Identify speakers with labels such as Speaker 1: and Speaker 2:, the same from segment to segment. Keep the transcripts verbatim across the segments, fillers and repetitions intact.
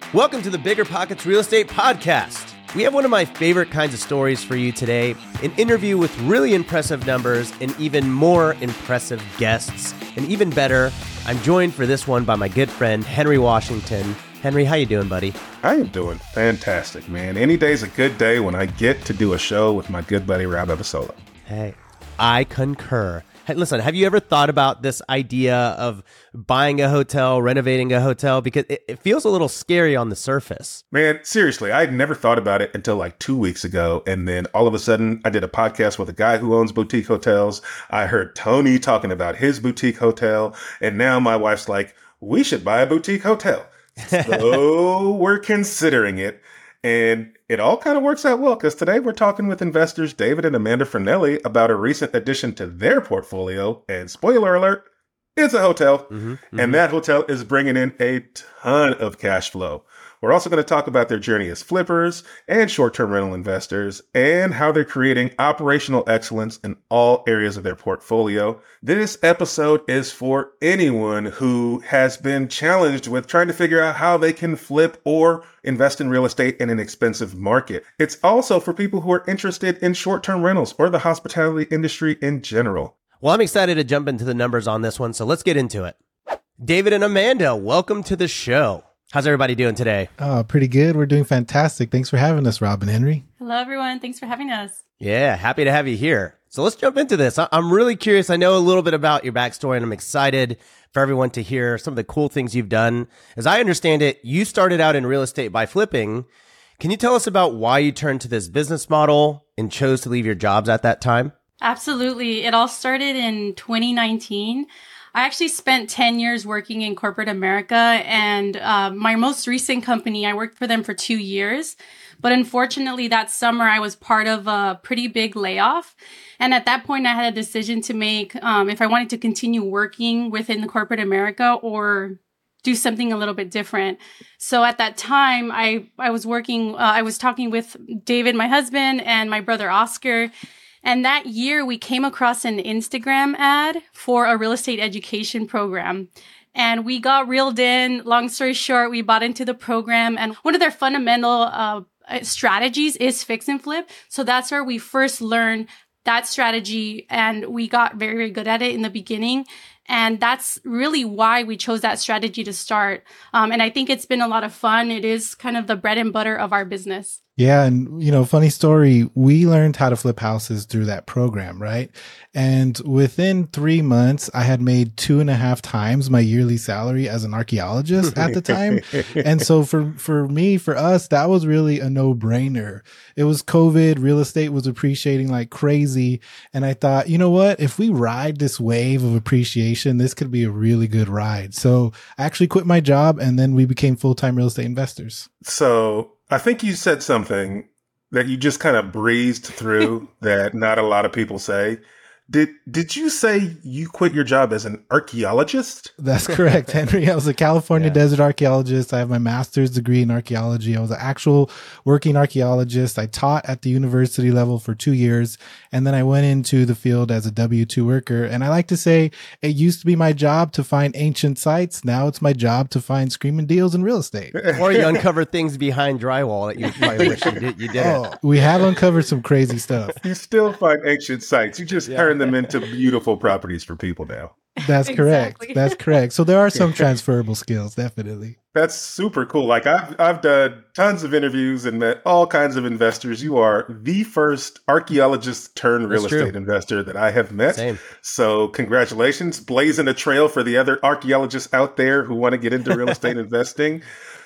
Speaker 1: Welcome to the Bigger Pockets Real Estate Podcast. We have one of my favorite kinds of stories for you today, an interview with really impressive numbers and even more impressive guests. And even better, I'm joined for this one by my good friend, Henry Washington. Henry, how you doing, buddy?
Speaker 2: I am doing fantastic, man. Any day's a good day when I get to do a show with my good buddy, Rob Ebisola.
Speaker 1: Hey, I concur. Hey, listen, have you ever thought about this idea of buying a hotel, renovating a hotel? Because it, it feels a little scary on the surface.
Speaker 2: Man, seriously, I had never thought about it until like two weeks ago. And then all of a sudden, I did a podcast with a guy who owns boutique hotels. I heard Tony talking about his boutique hotel. And now my wife's like, we should buy a boutique hotel. So we're considering it. And it all kind of works out well because today we're talking with investors David and Amanda Fernelli about a recent addition to their portfolio. And spoiler alert, it's a hotel. Mm-hmm, mm-hmm. And that hotel is bringing in a ton of cash flow. We're also going to talk about their journey as flippers and short-term rental investors and how they're creating operational excellence in all areas of their portfolio. This episode is for anyone who has been challenged with trying to figure out how they can flip or invest in real estate in an expensive market. It's also for people who are interested in short-term rentals or the hospitality industry in general.
Speaker 1: Well, I'm excited to jump into the numbers on this one, so let's get into it. David and Amanda, welcome to the show. How's everybody doing today?
Speaker 3: Oh, pretty good. We're doing fantastic. Thanks for having us, Rob and Henry.
Speaker 4: Hello, everyone. Thanks for having us.
Speaker 1: Yeah, happy to have you here. So let's jump into this. I'm really curious. I know a little bit about your backstory, and I'm excited for everyone to hear some of the cool things you've done. As I understand it, you started out in real estate by flipping. Can you tell us about why you turned to this business model and chose to leave your jobs at that time?
Speaker 4: Absolutely. It all started in twenty nineteen. I actually spent ten years working in corporate America, and uh, my most recent company, I worked for them for two years. But unfortunately, that summer, I was part of a pretty big layoff. And at that point, I had a decision to make um, if I wanted to continue working within the corporate America or do something a little bit different. So at that time, I, I was working, uh, I was talking with David, my husband, and my brother, Oscar. And that year, we came across an Instagram ad for a real estate education program. And we got reeled in. Long story short, we bought into the program. And one of their fundamental uh, strategies is fix and flip. So that's where we first learned that strategy. And we got very, very good at it in the beginning. And that's really why we chose that strategy to start. Um, and I think it's been a lot of fun. It is kind of the bread and butter of our business.
Speaker 3: Yeah. And, you know, funny story, we learned how to flip houses through that program, right? And within three months, I had made two and a half times my yearly salary as an archaeologist at the time. And so for, for me, for us, that was really a no-brainer. It was COVID, real estate was appreciating like crazy. And I thought, you know what? If we ride this wave of appreciation, this could be a really good ride. So I actually quit my job and then we became full-time real estate investors.
Speaker 2: So I think you said something that you just kind of breezed through that not a lot of people say. Did did you say you quit your job as an archaeologist?
Speaker 3: That's correct, Henry. I was a California yeah. desert archaeologist. I have my master's degree in archaeology. I was an actual working archaeologist. I taught at the university level for two years, and then I went into the field as a W two worker. And I like to say it used to be my job to find ancient sites. Now it's my job to find screaming deals in real estate.
Speaker 1: Or you uncover things behind drywall that you probably wish you, did, you didn't.
Speaker 3: Oh, we have uncovered some crazy stuff.
Speaker 2: You still find ancient sites. You just yeah. turn them into beautiful properties for people now.
Speaker 3: That's correct. Exactly. That's correct. So there are some transferable skills, definitely.
Speaker 2: That's super cool. Like I've I've done tons of interviews and met all kinds of investors. You are the first archaeologist turned real estate investor that I have met.
Speaker 1: Same.
Speaker 2: So congratulations, blazing a trail for the other archaeologists out there who want to get into real estate investing.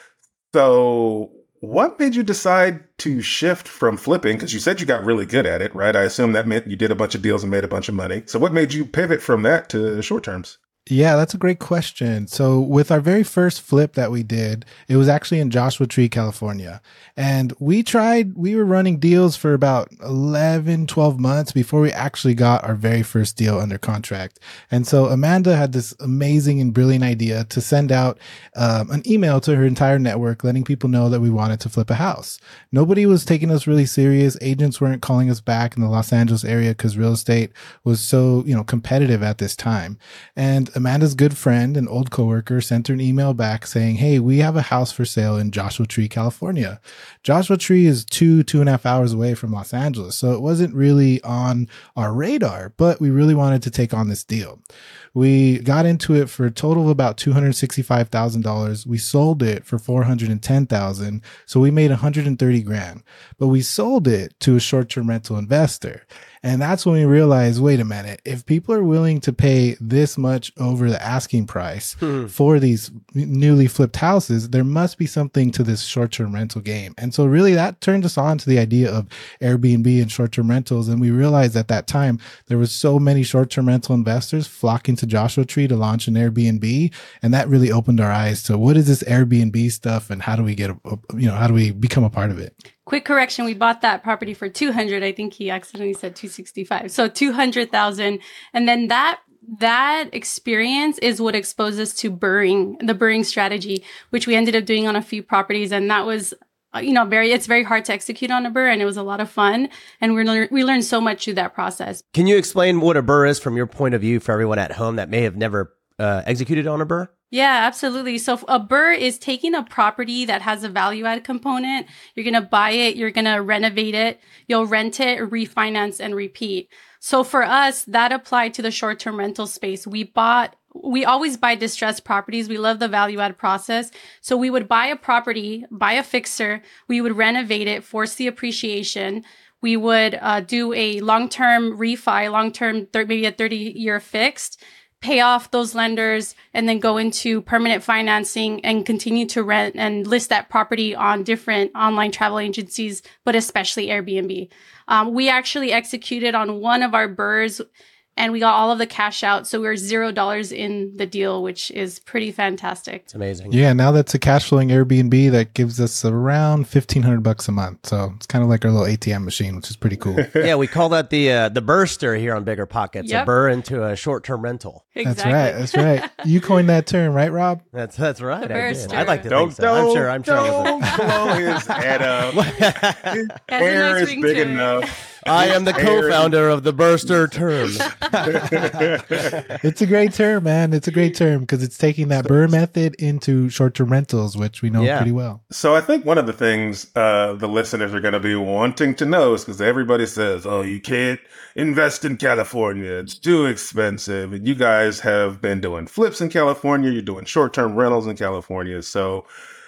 Speaker 2: So what made you decide to shift from flipping? Because you said you got really good at it, right? I assume that meant you did a bunch of deals and made a bunch of money. So what made you pivot from that to short terms?
Speaker 3: Yeah, that's a great question. So with our very first flip that we did, it was actually in Joshua Tree, California. And we tried, we were running deals for about eleven, twelve months before we actually got our very first deal under contract. And so Amanda had this amazing and brilliant idea to send out um, an email to her entire network, letting people know that we wanted to flip a house. Nobody was taking us really serious. Agents weren't calling us back in the Los Angeles area because real estate was so, you know, competitive at this time. And Amanda's good friend, an old coworker, sent her an email back saying, hey, we have a house for sale in Joshua Tree, California. Joshua Tree is two, two and a half hours away from Los Angeles. So it wasn't really on our radar, but we really wanted to take on this deal. We got into it for a total of about two hundred sixty-five thousand dollars. We sold it for four hundred ten thousand dollars. So we made one hundred thirty grand, but we sold it to a short-term rental investor. And that's when we realized, wait a minute, if people are willing to pay this much over the asking price hmm. for these newly flipped houses, there must be something to this short-term rental game. And so really that turned us on to the idea of Airbnb and short-term rentals. And we realized at that time, there was so many short-term rental investors flocking to Joshua Tree to launch an Airbnb. And that really opened our eyes to what is this Airbnb stuff and how do we get, a, you know, how do we become a part of it?
Speaker 4: Quick correction, we bought that property for two hundred. I think he accidentally said two sixty-five. So two hundred thousand. And then that that experience is what exposed us to burring, the burring strategy, which we ended up doing on a few properties. And that was, you know, very, it's very hard to execute on a burr, and it was a lot of fun. And we learned, we learned so much through that process.
Speaker 1: Can you explain what a burr is from your point of view for everyone at home that may have never uh, executed on a burr?
Speaker 4: Yeah, absolutely. So a burr is taking a property that has a value add component. You're going to buy it. You're going to renovate it. You'll rent it, refinance, and repeat. So for us, that applied to the short-term rental space. We bought, we always buy distressed properties. We love the value add process. So we would buy a property, buy a fixer. We would renovate it, force the appreciation. We would uh, do a long-term refi, long-term, th- maybe a thirty-year fixed, pay off those lenders, and then go into permanent financing and continue to rent and list that property on different online travel agencies, but especially Airbnb. Um, we actually executed on one of our burrs and we got all of the cash out. So we were zero dollars in the deal, which is pretty fantastic.
Speaker 1: It's amazing.
Speaker 3: Yeah, now that's a cash flowing Airbnb that gives us around fifteen hundred bucks a month. So it's kind of like our little A T M machine, which is pretty cool.
Speaker 1: Yeah, we call that the uh, the burster here on Bigger Pockets,
Speaker 4: Yep.
Speaker 1: a burr into a short-term rental.
Speaker 4: Exactly.
Speaker 3: That's right. That's right. You coined that term, right, Rob?
Speaker 1: That's that's right.
Speaker 4: The
Speaker 1: I did.
Speaker 4: burster.
Speaker 1: I'd like to
Speaker 2: Don't,
Speaker 1: think so. I'm sure. I'm sure.
Speaker 2: don't
Speaker 1: I
Speaker 2: blow his head up. His
Speaker 4: Has a
Speaker 2: hair
Speaker 4: nice
Speaker 2: is
Speaker 4: ring
Speaker 2: big
Speaker 4: to it.
Speaker 2: enough.
Speaker 1: I am the co-founder of the burster term.
Speaker 3: It's a great term, man. It's a great term because it's taking that burr method into short-term rentals, which we know
Speaker 1: Yeah.
Speaker 3: pretty well.
Speaker 2: So I think one of the things uh, the listeners are going to be wanting to know is because everybody says, oh, you can't invest in California. It's too expensive. And you guys have been doing flips in California. You're doing short-term rentals in California. So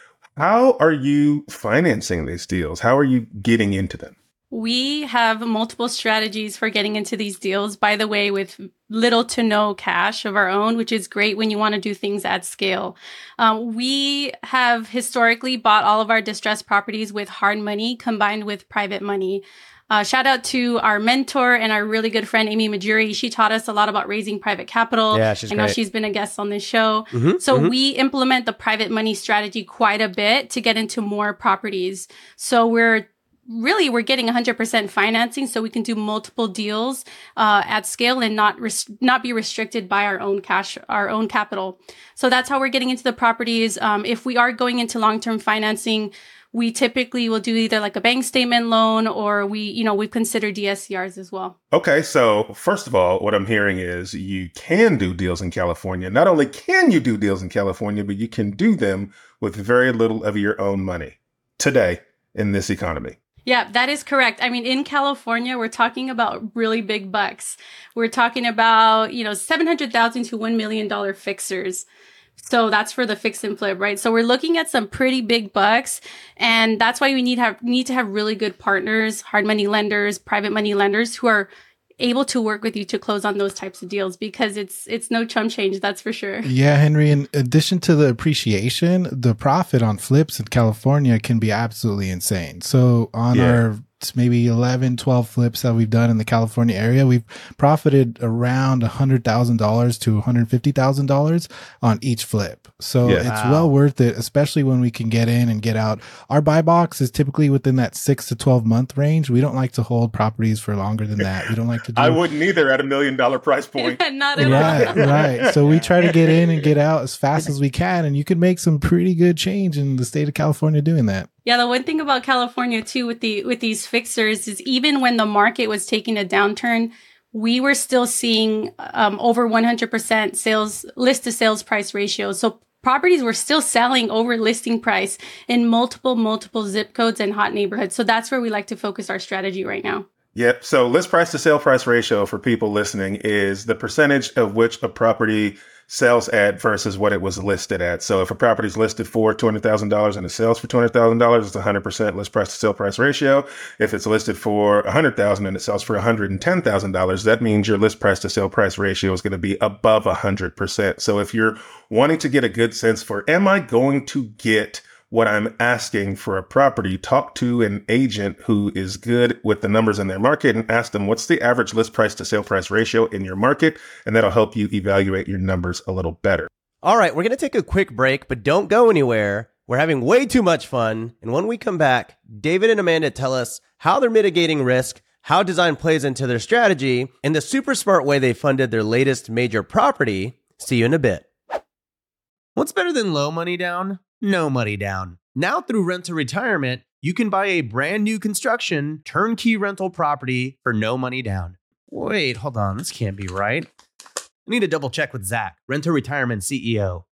Speaker 2: how are you financing these deals? How are you getting into them?
Speaker 4: We have multiple strategies for getting into these deals, by the way, with little to no cash of our own, which is great when you want to do things at scale. Um, we have historically bought all of our distressed properties with hard money combined with private money. Uh, shout out to our mentor and our really good friend, Amy Majuri. She taught us a lot about raising private capital.
Speaker 1: Yeah, she's
Speaker 4: I know
Speaker 1: great.
Speaker 4: she's been a guest on this show.
Speaker 1: Mhm,
Speaker 4: so
Speaker 1: mhm.
Speaker 4: we implement the private money strategy quite a bit to get into more properties. So we're Really, we're getting one hundred percent financing so we can do multiple deals uh, at scale and not res- not be restricted by our own cash, our own capital. So that's how we're getting into the properties. Um, if we are going into long-term financing, we typically will do either like a bank statement loan or we, you know, we consider D S C Rs as well.
Speaker 2: Okay, so first of all, what I'm hearing is you can do deals in California. Not only can you do deals in California, but you can do them with very little of your own money today in this economy.
Speaker 4: Yeah, that is correct. I mean, in California, we're talking about really big bucks. We're talking about, you know, seven hundred thousand dollars to one million dollars fixers. So that's for the fix and flip, right? So we're looking at some pretty big bucks. And that's why we need have need to have really good partners, hard money lenders, private money lenders who are able to work with you to close on those types of deals because it's it's no chump change, that's for sure.
Speaker 3: Yeah, Henry, in addition to the appreciation, the profit on flips in California can be absolutely insane. So on
Speaker 2: Yeah.
Speaker 3: our maybe eleven, twelve flips that we've done in the California area, we've profited around one hundred thousand dollars to one hundred fifty thousand dollars on each flip. So
Speaker 2: Yeah.
Speaker 3: it's
Speaker 1: Wow.
Speaker 3: well worth it, especially when we can get in and get out. Our buy box is typically within that six to twelve month range. We don't like to hold properties for longer than that. We don't like to do
Speaker 2: I wouldn't either at a million dollar price point.
Speaker 4: Not at all.
Speaker 3: Right, right. So we try to get in and get out as fast as we can, and you can make some pretty good change in the state of California doing that.
Speaker 4: Yeah, the one thing about California too with the with these fixers is even when the market was taking a downturn, we were still seeing um, over one hundred percent sales list to sales price ratio. So properties were still selling over listing price in multiple, multiple zip codes and hot neighborhoods. So that's where we like to focus our strategy right now.
Speaker 2: Yep. So list price to sale price ratio for people listening is the percentage of which a property sells at versus what it was listed at. So if a property is listed for two hundred thousand dollars and it sells for two hundred thousand dollars, it's one hundred percent list price to sale price ratio. If it's listed for one hundred thousand dollars and it sells for one hundred ten thousand dollars, that means your list price to sale price ratio is going to be above one hundred percent. So if you're wanting to get a good sense for, am I going to get what I'm asking for a property, talk to an agent who is good with the numbers in their market and ask them, what's the average list price to sale price ratio in your market? And that'll help you evaluate your numbers a little better.
Speaker 1: All right, we're going to take a quick break, but don't go anywhere. We're having way too much fun. And when we come back, David and Amanda tell us how they're mitigating risk, how design plays into their strategy, and the super smart way they funded their latest major property. See you in a bit. What's better than low money down? No money down. Now through Rent to Retirement, you can buy a brand new construction turnkey rental property for no money down. Wait, hold on. This can't be right. I need to double check with Zach, Rent to Retirement C E O.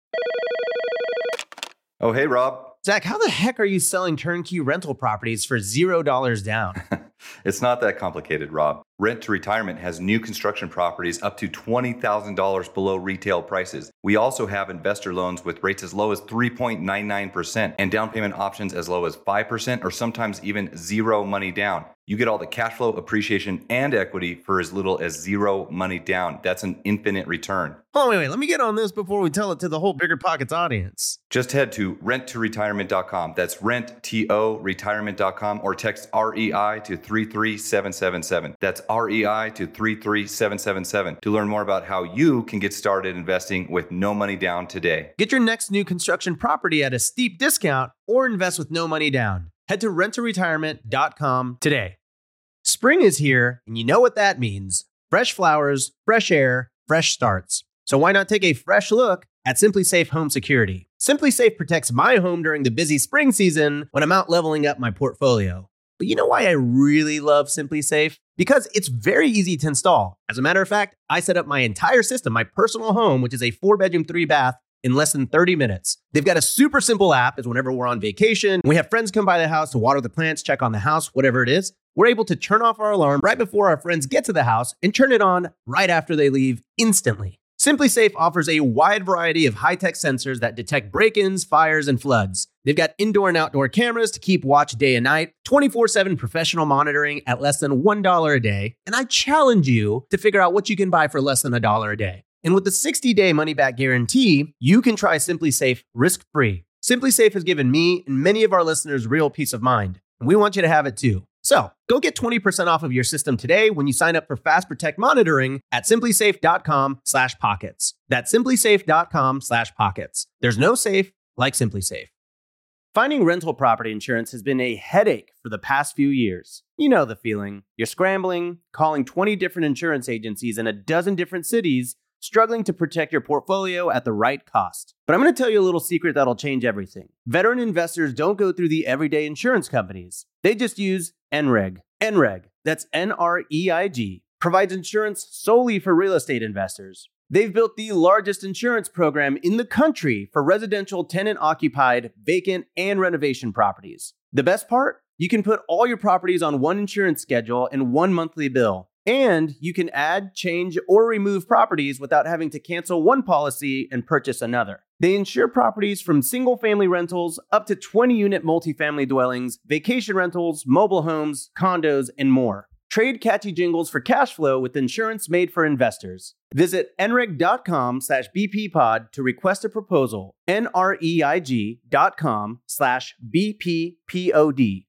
Speaker 5: Oh, hey, Rob.
Speaker 1: Zach, how the heck are you selling turnkey rental properties for zero dollars down?
Speaker 5: It's not that complicated, Rob. Rent to Retirement has new construction properties up to twenty thousand dollars below retail prices. We also have investor loans with rates as low as three point nine nine percent and down payment options as low as five percent or sometimes even zero money down. You get all the cash flow, appreciation, and equity for as little as zero money down. That's an infinite return.
Speaker 1: Hold on, wait, wait. Let me get on this before we tell it to the whole Bigger Pockets audience.
Speaker 5: Just head to rent to retirement dot com. That's rent to retirement dot com or text R E I to three three seven seven seven. That's R E I to three three seven seven seven to learn more about how you can get started investing with no money down today.
Speaker 1: Get your next new construction property at a steep discount or invest with no money down. Head to rent to retirement dot com today. Spring is here, and you know what that means. Fresh flowers, fresh air, fresh starts. So why not take a fresh look at SimpliSafe Home Security? SimpliSafe protects my home during the busy spring season when I'm out leveling up my portfolio. But you know why I really love SimpliSafe? Because it's very easy to install. As a matter of fact, I set up my entire system, my personal home, which is a four bedroom, three bath, in less than thirty minutes. They've got a super simple app as whenever we're on vacation, we have friends come by the house to water the plants, check on the house, whatever it is, we're able to turn off our alarm right before our friends get to the house and turn it on right after they leave instantly. SimpliSafe offers a wide variety of high-tech sensors that detect break-ins, fires, and floods. They've got indoor and outdoor cameras to keep watch day and night, twenty-four seven professional monitoring at less than one dollar a day, and I challenge you to figure out what you can buy for less than a dollar a day. And with the sixty day money-back guarantee, you can try SimpliSafe risk-free. SimpliSafe has given me and many of our listeners real peace of mind, and we want you to have it too. So go get twenty percent off of your system today when you sign up for Fast Protect monitoring at simplisafe.com slash pockets. That's simplisafe.com slash pockets. There's no safe like SimpliSafe. Finding rental property insurance has been a headache for the past few years. You know the feeling. You're scrambling, calling twenty different insurance agencies in a dozen different cities, struggling to protect your portfolio at the right cost. But I'm going to tell you a little secret that'll change everything. Veteran investors don't go through the everyday insurance companies. They just use N R E G. N R E G, that's N R E I G, provides insurance solely for real estate investors. They've built the largest insurance program in the country for residential tenant-occupied, vacant, and renovation properties. The best part? You can put all your properties on one insurance schedule and one monthly bill. And you can add, change, or remove properties without having to cancel one policy and purchase another. They insure properties from single-family rentals up to twenty-unit multifamily dwellings, vacation rentals, mobile homes, condos, and more. Trade catchy jingles for cash flow with insurance made for investors. Visit nreg.com slash bppod to request a proposal. N-R-E-I-G dot com slash B-P-P-O-D.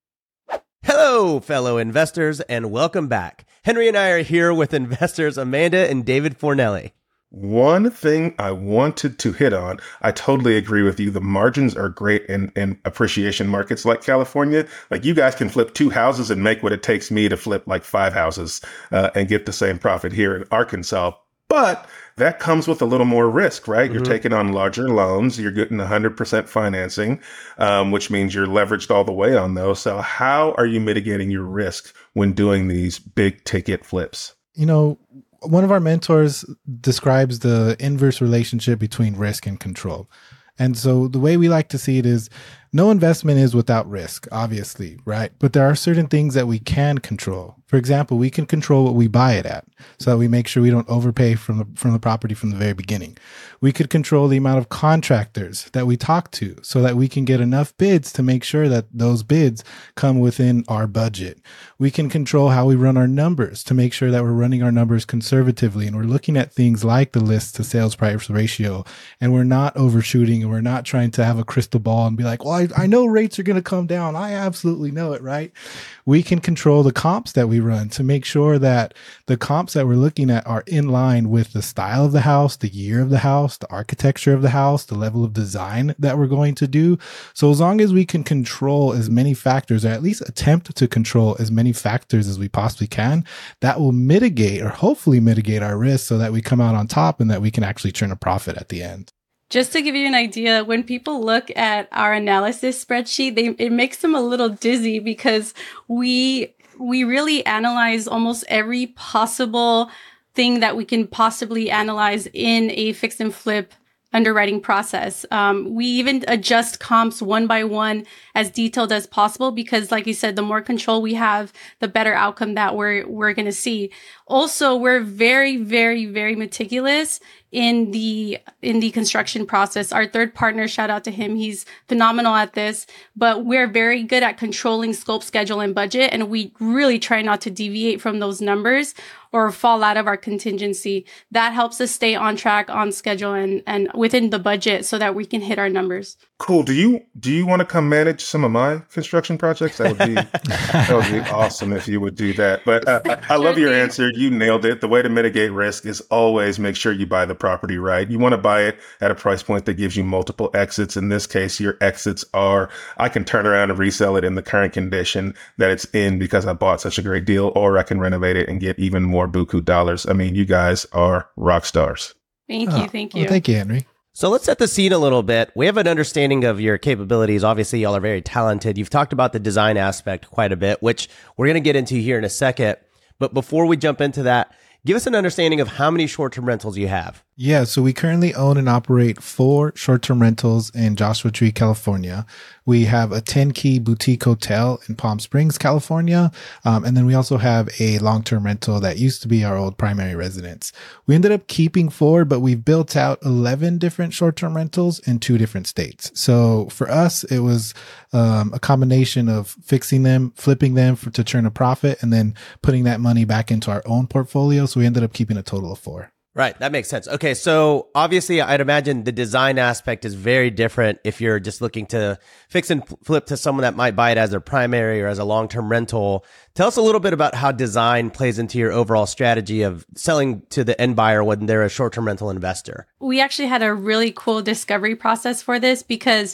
Speaker 1: Hello, fellow investors, and welcome back. Henry and I are here with investors Amanda and David Fornelli.
Speaker 2: One thing I wanted to hit on, I totally agree with you. The margins are great in, in appreciation markets like California. Like you guys can flip two houses and make what it takes me to flip like five houses uh, and get the same profit here in Arkansas. But that comes with a little more risk, right? Mm-hmm. You're taking on larger loans. You're getting one hundred percent financing, um, which means you're leveraged all the way on those. So how are you mitigating your risk when doing these big ticket flips?
Speaker 3: you know, one of our mentors describes the inverse relationship between risk and control. And so the way we like to see it is no investment is without risk, obviously, right? But there are certain things that we can control. For example, we can control what we buy it at so that we make sure we don't overpay from the, from the property from the very beginning. We could control the amount of contractors that we talk to so that we can get enough bids to make sure that those bids come within our budget. We can control how we run our numbers to make sure that we're running our numbers conservatively and we're looking at things like the list to sales price ratio and we're not overshooting and we're not trying to have a crystal ball and be like, well, I, I know rates are going to come down. I absolutely know it, right? We can control the comps that we run to make sure that the comps that we're looking at are in line with the style of the house, the year of the house, the architecture of the house, the level of design that we're going to do. So as long as we can control as many factors, or at least attempt to control as many factors as we possibly can, that will mitigate or hopefully mitigate our risk so that we come out on top and that we can actually turn a profit at the end.
Speaker 4: Just to give you an idea, when people look at our analysis spreadsheet, they, it makes them a little dizzy because we we really analyze almost every possible thing that we can possibly analyze in a fix and flip underwriting process. Um, we even adjust comps one by one as detailed as possible because, like you said, the more control we have, the better outcome that we're we're going to see. Also, we're very, very, very meticulous in the in the construction process. Our third partner, shout out to him, he's phenomenal at this, but we're very good at controlling scope, schedule, and budget, and we really try not to deviate from those numbers or fall out of our contingency. That helps us stay on track, on schedule, and and within the budget so that we can hit our numbers.
Speaker 2: Cool. Do you do you want to come manage some of my construction projects? That would be that would be awesome if you would do that. But uh, I, I love your answer. You nailed it. The way to mitigate risk is always make sure you buy the property right. You want to buy it at a price point that gives you multiple exits. In this case, your exits are I can turn around and resell it in the current condition that it's in because I bought such a great deal, or I can renovate it and get even more buku dollars. I mean, you guys are rock stars.
Speaker 4: Thank
Speaker 3: Oh,
Speaker 4: you. Thank you.
Speaker 3: Well, thank you, Henry.
Speaker 1: So let's set the scene a little bit. We have an understanding of your capabilities. Obviously, y'all are very talented. You've talked about the design aspect quite a bit, which we're going to get into here in a second. But before we jump into that, give us an understanding of how many short-term rentals you have.
Speaker 3: Yeah, so we currently own and operate four short-term rentals in Joshua Tree, California. We have a ten-key boutique hotel in Palm Springs, California. Um, and then we also have a long-term rental that used to be our old primary residence. We ended up keeping four, but we've built out eleven different short-term rentals in two different states. So for us, it was um, a combination of fixing them, flipping them for, to turn a profit, and then putting that money back into our own portfolio. So we ended up keeping a total of four.
Speaker 1: Right. That makes sense. Okay. So obviously, I'd imagine the design aspect is very different if you're just looking to fix and flip to someone that might buy it as their primary or as a long-term rental. Tell us a little bit about how design plays into your overall strategy of selling to the end buyer when they're a short-term rental investor.
Speaker 4: We actually had a really cool discovery process for this because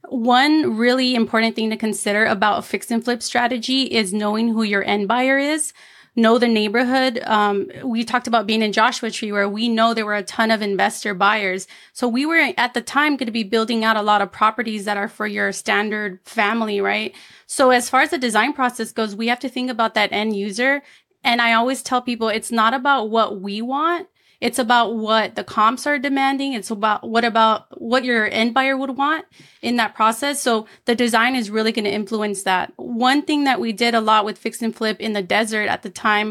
Speaker 4: one really important thing to consider about a fix and flip strategy is knowing who your end buyer is. Know the neighborhood. Um, we talked about being in Joshua Tree where we know there were a ton of investor buyers. So we were at the time going to be building out a lot of properties that are for your standard family, right? So as far as the design process goes, we have to think about that end user. And I always tell people it's not about what we want. It's about what the comps are demanding. It's about what about what your end buyer would want in that process. So the design is really going to influence that. One thing that we did a lot with fix and flip in the desert at the time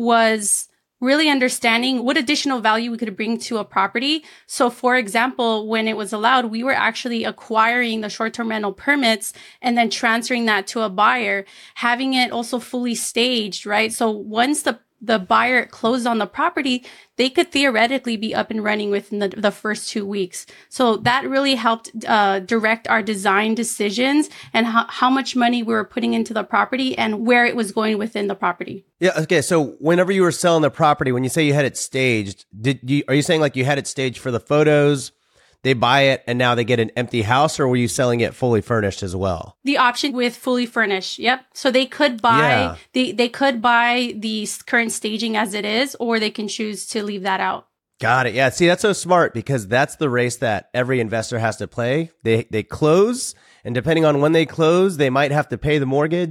Speaker 4: was really understanding what additional value we could bring to a property. So for example, when it was allowed, we were actually acquiring the short-term rental permits and then transferring that to a buyer, having it also fully staged, right? So once the the buyer closed on the property, they could theoretically be up and running within the, the first two weeks. So that really helped uh, direct our design decisions and how, how much money we were putting into the property and where it was going within the property.
Speaker 1: Yeah. Okay. So whenever you were selling the property, when you say you had it staged, did you, are you saying like you had it staged for the photos? They buy it and now they get an empty house, or were you selling it fully furnished as well?
Speaker 4: The option with fully furnished. Yep. So they could buy,
Speaker 1: Yeah.
Speaker 4: they, they could buy the current staging as it is, or they can choose to leave that out.
Speaker 1: Got it. Yeah. See, that's so smart because that's the race that every investor has to play. They, they close, and depending on when they close, they might have to pay the mortgage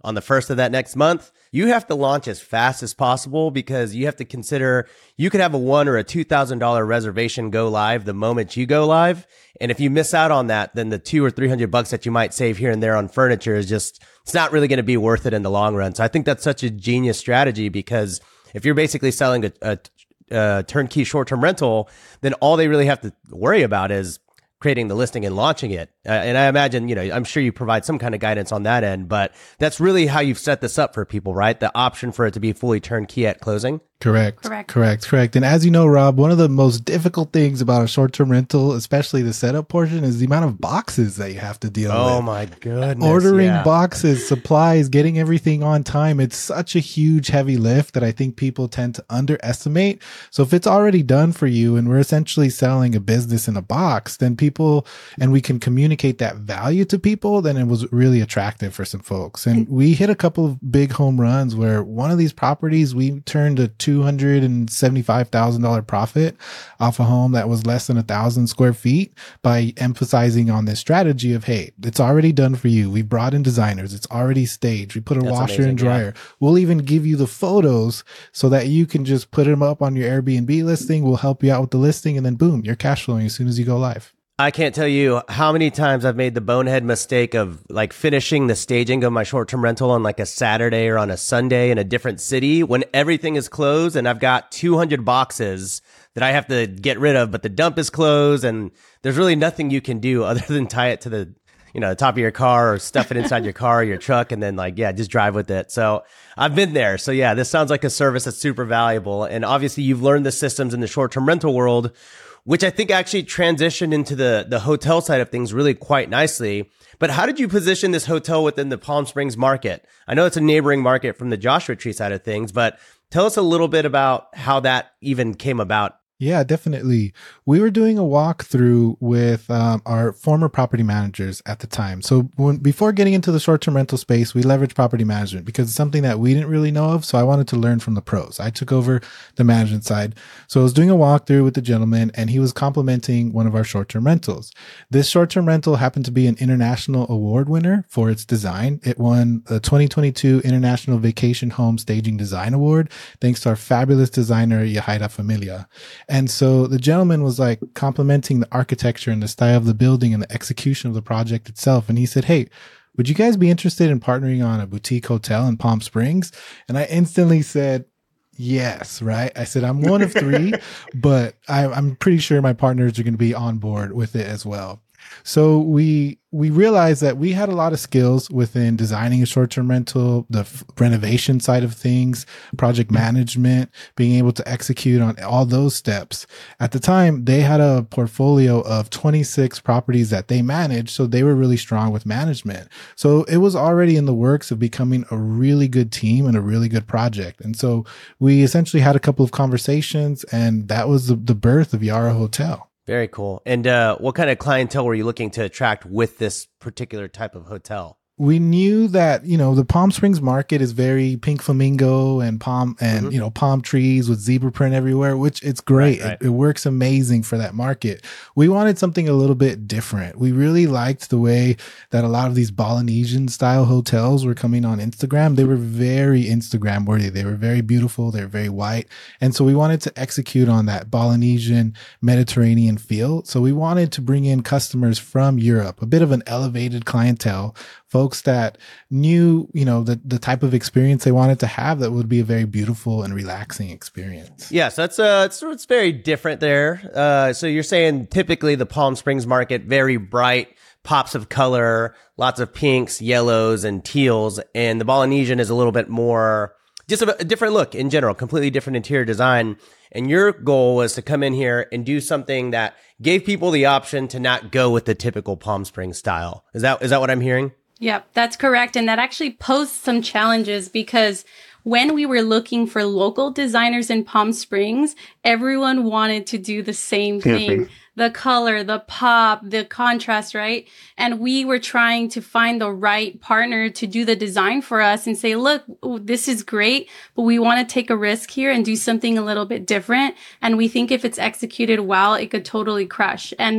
Speaker 1: on the first of that next month, you have to launch as fast as possible because you have to consider you could have a one or a two thousand dollars reservation go live the moment you go live. And if you miss out on that, then the two or three hundred bucks that you might save here and there on furniture is just, it's not really going to be worth it in the long run. So I think that's such a genius strategy because if you're basically selling a, a, a turnkey short-term rental, then all they really have to worry about is creating the listing and launching it. Uh, and I imagine, you know, I'm sure you provide some kind of guidance on that end, but that's really how you've set this up for people, right? The option for it to be fully turnkey at closing.
Speaker 3: Correct.
Speaker 4: Correct.
Speaker 3: Correct. Correct. And as you know, Rob, one of the most difficult things about a short-term rental, especially the setup portion, is the amount of boxes that you have to deal
Speaker 1: Oh
Speaker 3: with.
Speaker 1: my goodness.
Speaker 3: Ordering
Speaker 1: yeah.
Speaker 3: boxes, supplies, getting everything on time. It's such a huge, heavy lift that I think people tend to underestimate. So if it's already done for you and we're essentially selling a business in a box, then people, and we can communicate that value to people, then it was really attractive for some folks. And we hit a couple of big home runs where one of these properties, we turned a two hundred seventy-five thousand dollars profit off a home that was less than a thousand square feet by emphasizing on this strategy of, hey, it's already done for you. We brought in designers. It's already staged. We put a
Speaker 1: That's
Speaker 3: washer
Speaker 1: amazing,
Speaker 3: and dryer. Yeah. We'll even give you the photos so that you can just put them up on your Airbnb listing. We'll help you out with the listing and then boom, you're cash flowing as soon as you go live.
Speaker 1: I can't tell you how many times I've made the bonehead mistake of like finishing the staging of my short-term rental on like a Saturday or on a Sunday in a different city when everything is closed and I've got two hundred boxes that I have to get rid of, but the dump is closed and there's really nothing you can do other than tie it to the, you know, the top of your car or stuff it inside your car or your truck and then like, yeah, just drive with it. So I've been there. So yeah, this sounds like a service that's super valuable. And obviously you've learned the systems in the short-term rental world, which I think actually transitioned into the, the hotel side of things really quite nicely. But how did you position this hotel within the Palm Springs market? I know it's a neighboring market from the Joshua Tree side of things, but tell us a little bit about how that even came about.
Speaker 3: Yeah, definitely. We were doing a walkthrough with um, our former property managers at the time. So when, before getting into the short-term rental space, we leveraged property management because it's something that we didn't really know of. So I wanted to learn from the pros. I took over the management side. So I was doing a walkthrough with the gentleman and he was complimenting one of our short-term rentals. This short-term rental happened to be an international award winner for its design. It won the twenty twenty-two International Vacation Home Staging Design Award, thanks to our fabulous designer, Yahaira Familia. And so the gentleman was like complimenting the architecture and the style of the building and the execution of the project itself. And he said, hey, would you guys be interested in partnering on a boutique hotel in Palm Springs? And I instantly said, yes, right? I said, I'm one of three, but I, I'm pretty sure my partners are going to be on board with it as well. So we we realized that we had a lot of skills within designing a short-term rental, the f- renovation side of things, project management, being able to execute on all those steps. At the time, they had a portfolio of twenty-six properties that they managed, so they were really strong with management. So it was already in the works of becoming a really good team and a really good project. And so we essentially had a couple of conversations, and that was the, the birth of Yara Hotel.
Speaker 1: Very cool. And uh, what kind of clientele were you looking to attract with this particular type of hotel?
Speaker 3: We knew that, you know, the Palm Springs market is very pink flamingo and palm and, mm-hmm. you know, palm trees with zebra print everywhere, which it's great. Right, right. It, it works amazing for that market. We wanted something a little bit different. We really liked the way that a lot of these Polynesian style hotels were coming on Instagram. They were very Instagram worthy. They were very beautiful. They were very white. And so we wanted to execute on that Polynesian Mediterranean feel. So we wanted to bring in customers from Europe, a bit of an elevated clientele, folks that knew, you know, the, the type of experience they wanted to have that would be a very beautiful and relaxing experience.
Speaker 1: Yes, that's uh, it's, it's very different there. Uh, so you're saying typically the Palm Springs market, very bright pops of color, lots of pinks, yellows, and teals, and the Polynesian is a little bit more, just a, a different look in general, completely different interior design. And your goal was to come in here and do something that gave people the option to not go with the typical Palm Springs style. Is that is that what I'm hearing?
Speaker 4: Yep, that's correct. And that actually posed some challenges because when we were looking for local designers in Palm Springs, everyone wanted to do the same thing. The color, the pop, the contrast, right? And we were trying to find the right partner to do the design for us and say, look, this is great, but we want to take a risk here and do something a little bit different. And we think if it's executed well, it could totally crush. And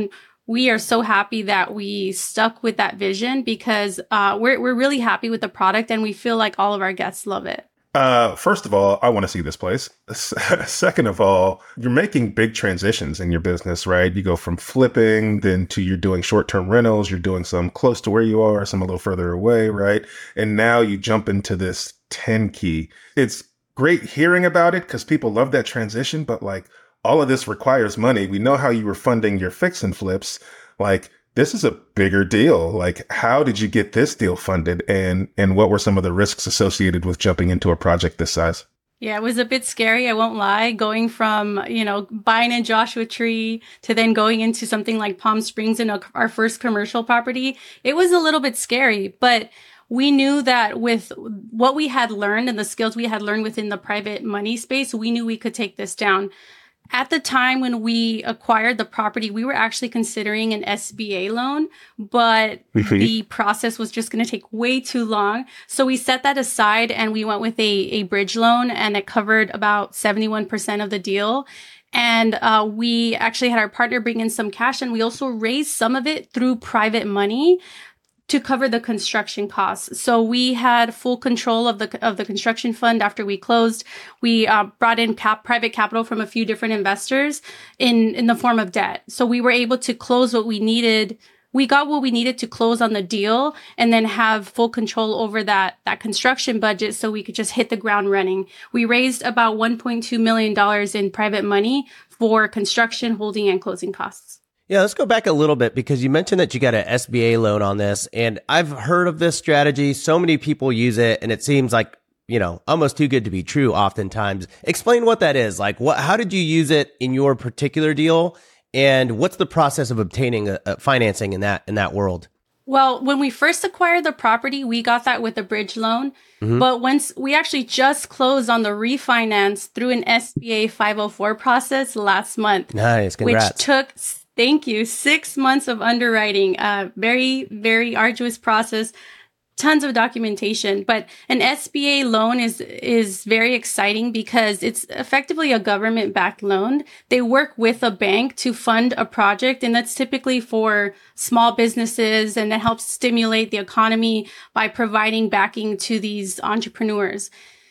Speaker 4: we are so happy that we stuck with that vision because uh, we're we're really happy with the product and we feel like all of our guests love it.
Speaker 2: Uh, first of all, I want to see this place. Second of all, you're making big transitions in your business, right? You go from flipping, then to you're doing short-term rentals. You're doing some close to where you are, some a little further away, right? And now you jump into this ten key. It's great hearing about it because people love that transition, but like all of this requires money. We know how you were funding your fix and flips. Like, this is a bigger deal. Like, how did you get this deal funded? And, and what were some of the risks associated with jumping into a project this size?
Speaker 4: Yeah, it was a bit scary. I won't lie. Going from, you know, buying in Joshua Tree to then going into something like Palm Springs in a, our first commercial property, it was a little bit scary, but we knew that with what we had learned and the skills we had learned within the private money space, we knew we could take this down. At the time when we acquired the property, we were actually considering an S B A loan, but mm-hmm. the process was just going to take way too long. So we set that aside and we went with a, a bridge loan, and it covered about seventy-one percent of the deal. And uh, we actually had our partner bring in some cash, and we also raised some of it through private money to cover the construction costs. So we had full control of the of the construction fund after we closed. We uh, brought in cap, private capital from a few different investors in, in the form of debt. So we were able to close what we needed. We got what we needed to close on the deal and then have full control over that, that construction budget so we could just hit the ground running. We raised about one point two million dollars in private money for construction, holding, and closing costs.
Speaker 1: Yeah, let's go back a little bit because you mentioned that you got an S B A loan on this, and I've heard of this strategy. So many people use it, and it seems like, you know, almost too good to be true oftentimes. Explain what that is. Like, what? How did you use it in your particular deal, and what's the process of obtaining a, a financing in that in that world?
Speaker 4: Well, when we first acquired the property, we got that with a bridge loan. Mm-hmm. But once we actually just closed on the refinance through an S B A five oh four process last month.
Speaker 1: Nice, congrats.
Speaker 4: Which took... Thank you. Six months of underwriting, uh, very, very arduous process, tons of documentation. But an S B A loan is, is very exciting because it's effectively a government backed loan. They work with a bank to fund a project, and that's typically for small businesses, and it helps stimulate the economy by providing backing to these entrepreneurs.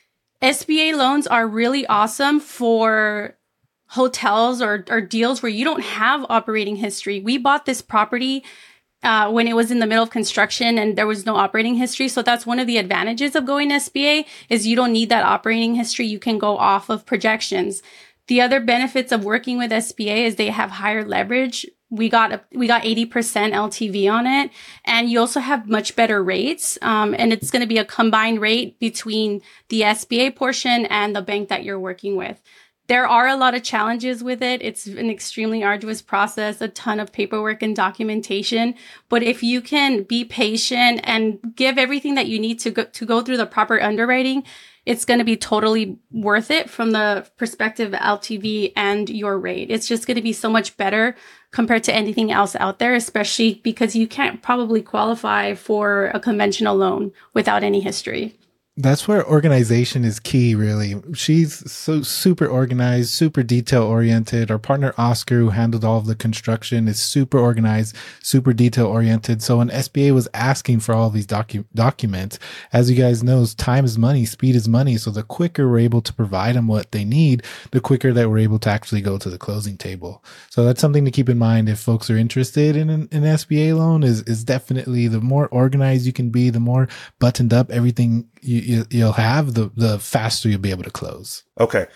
Speaker 4: S B A loans are really awesome for hotels or, or deals where you don't have operating history. We bought this property uh, when it was in the middle of construction and there was no operating history. So that's one of the advantages of going S B A is you don't need that operating history. You can go off of projections. The other benefits of working with S B A is they have higher leverage. We got a, we got eighty percent L T V on it, and you also have much better rates. Um, and it's going to be a combined rate between the S B A portion and the bank that you're working with. There are a lot of challenges with it. It's an extremely arduous process, a ton of paperwork and documentation. But if you can be patient and give everything that you need to go, to go through the proper underwriting, it's going to be totally worth it from the perspective of L T V and your rate. It's just going to be so much better compared to anything else out there, especially because you can't probably qualify for a conventional loan without any history.
Speaker 3: That's where organization is key, really. She's so super organized, super detail oriented. Our partner, Oscar, who handled all of the construction, is super organized, super detail oriented. So when S B A was asking for all of these docu- documents, as you guys know, time is money, speed is money. So the quicker we're able to provide them what they need, the quicker that we're able to actually go to the closing table. So that's something to keep in mind if folks are interested in an, an S B A loan is, is definitely the more organized you can be, the more buttoned up everything you, you, you'll have, the the faster you'll be able to close.
Speaker 2: Okay.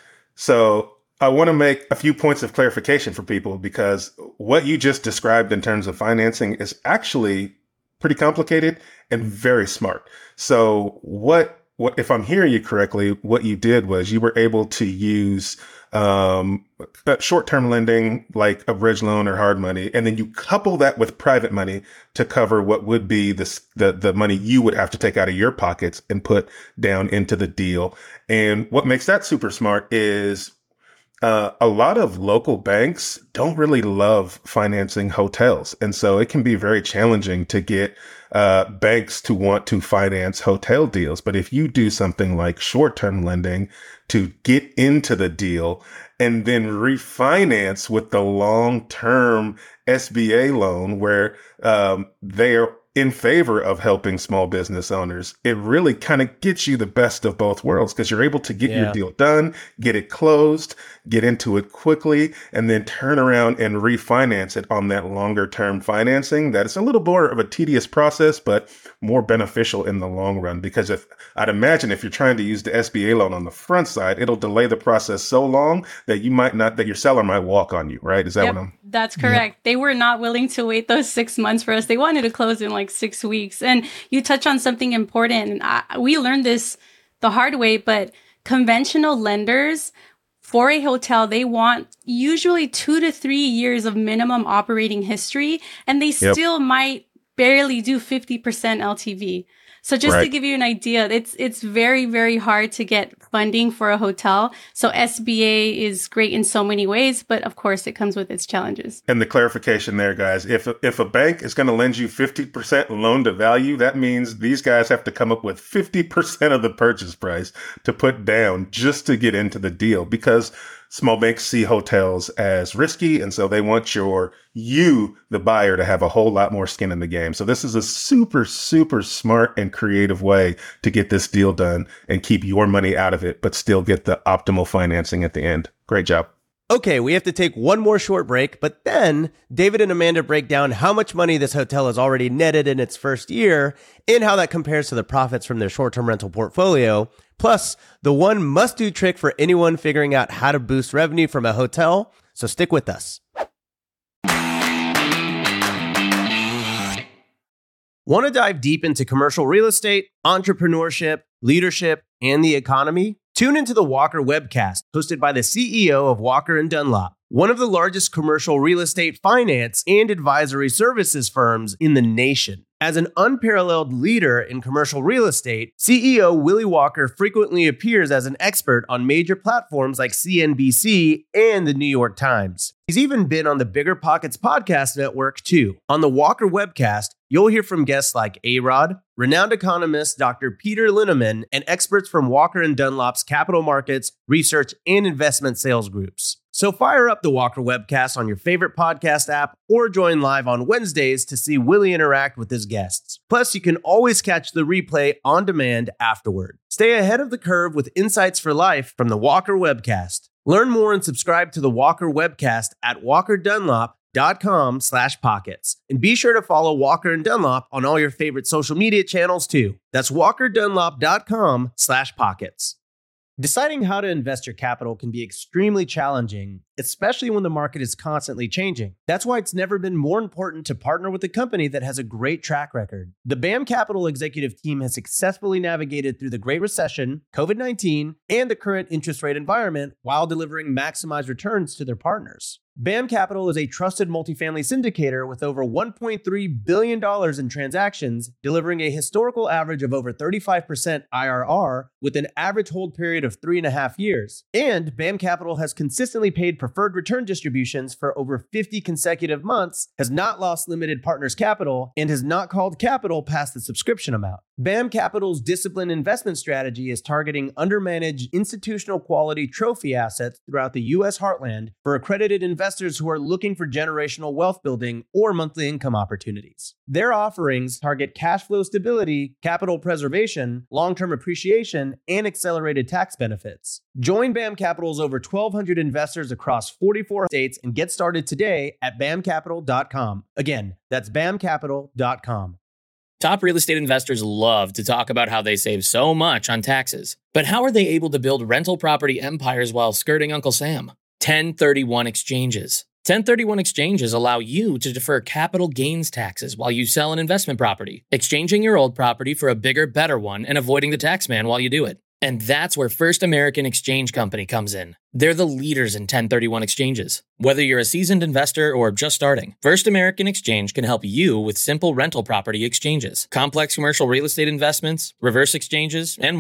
Speaker 2: So I want to make a few points of clarification for people because what you just described in terms of financing is actually pretty complicated and very smart. So what, what if I'm hearing you correctly, what you did was you were able to use um, short-term lending like a bridge loan or hard money, and then you couple that with private money to cover what would be this, the the money you would have to take out of your pockets and put down into the deal. And what makes that super smart is uh, a lot of local banks don't really love financing hotels. And so it can be very challenging to get uh, banks to want to finance hotel deals. But if you do something like short-term lending to get into the deal and then refinance with the long-term S B A loan where um, they're in favor of helping small business owners, it really kind of gets you the best of both worlds because you're able to get
Speaker 1: Yeah.
Speaker 2: your deal done, get it closed, get into it quickly, and then turn around and refinance it on that longer term financing. That is a little more of a tedious process, but more beneficial in the long run. Because if I'd imagine if you're trying to use the S B A loan on the front side, it'll delay the process so long that you might not, that your seller might walk on you, right? Is that
Speaker 4: Yep,
Speaker 2: what I'm?
Speaker 4: that's correct. They were not willing to wait those six months for us. They wanted to close in like six weeks. And you touch on something important. And I, we learned this the hard way, but conventional lenders for a hotel, they want usually two to three years of minimum operating history, and they
Speaker 2: Yep.
Speaker 4: still might barely do fifty percent L T V. So just to
Speaker 2: Right.
Speaker 4: give you an idea, it's it's very, very hard to get funding for a hotel. So S B A is great in so many ways, but of course it comes with its challenges.
Speaker 2: And the clarification there, guys, if if a bank is going to lend you fifty percent loan to value, that means these guys have to come up with fifty percent of the purchase price to put down just to get into the deal, because small banks see hotels as risky. And so they want your, you, the buyer, to have a whole lot more skin in the game. So this is a super, super smart and creative way to get this deal done and keep your money out of it, but still get the optimal financing at the end. Great job.
Speaker 1: Okay, we have to take one more short break, but then David and Amanda break down how much money this hotel has already netted in its first year and how that compares to the profits from their short-term rental portfolio. Plus, the one must-do trick for anyone figuring out how to boost revenue from a hotel. So stick with us. Want to dive deep into commercial real estate, entrepreneurship, leadership, and the economy? Tune into the Walker Webcast, hosted by the C E O of Walker and Dunlop, one of the largest commercial real estate finance and advisory services firms in the nation. As an unparalleled leader in commercial real estate, C E O Willie Walker frequently appears as an expert on major platforms like C N B C and the New York Times. He's even been on the Bigger Pockets podcast network too. On the Walker Webcast, you'll hear from guests like A-Rod, renowned economist Doctor Peter Linneman, and experts from Walker and Dunlop's capital markets, research, and investment sales groups. So fire up the Walker Webcast on your favorite podcast app or join live on Wednesdays to see Willie interact with his guests. Plus, you can always catch the replay on demand afterward. Stay ahead of the curve with insights for life from the Walker Webcast. Learn more and subscribe to the Walker Webcast at walkerdunlop.com slash pockets. And be sure to follow Walker and Dunlop on all your favorite social media channels too. That's walkerdunlop.com slash pockets. Deciding how to invest your capital can be extremely challenging, especially when the market is constantly changing. That's why it's never been more important to partner with a company that has a great track record. The B A M Capital executive team has successfully navigated through the Great Recession, COVID nineteen, and the current interest rate environment while delivering maximized returns to their partners. B A M Capital is a trusted multifamily syndicator with over one point three billion dollars in transactions, delivering a historical average of over thirty-five percent I R R with an average hold period of three and a half years. And B A M Capital has consistently paid preferred return distributions for over fifty consecutive months, has not lost limited partners capital, and has not called capital past the subscription amount. B A M Capital's disciplined investment strategy is targeting undermanaged institutional quality trophy assets throughout the U S heartland for accredited investors who are looking for generational wealth building or monthly income opportunities. Their offerings target cash flow stability, capital preservation, long-term appreciation, and accelerated tax benefits. Join B A M Capital's over twelve hundred investors across forty-four states and get started today at B A M capital dot com. Again, that's B A M capital dot com.
Speaker 6: Top real estate investors love to talk about how they save so much on taxes. But how are they able to build rental property empires while skirting Uncle Sam? ten thirty-one exchanges. ten thirty-one exchanges allow you to defer capital gains taxes while you sell an investment property, exchanging your old property for a bigger, better one and avoiding the tax man while you do it. And that's where First American Exchange Company comes in. They're the leaders in ten thirty-one exchanges. Whether you're a seasoned investor or just starting, First American Exchange can help you with simple rental property exchanges, complex commercial real estate investments, reverse exchanges, and more.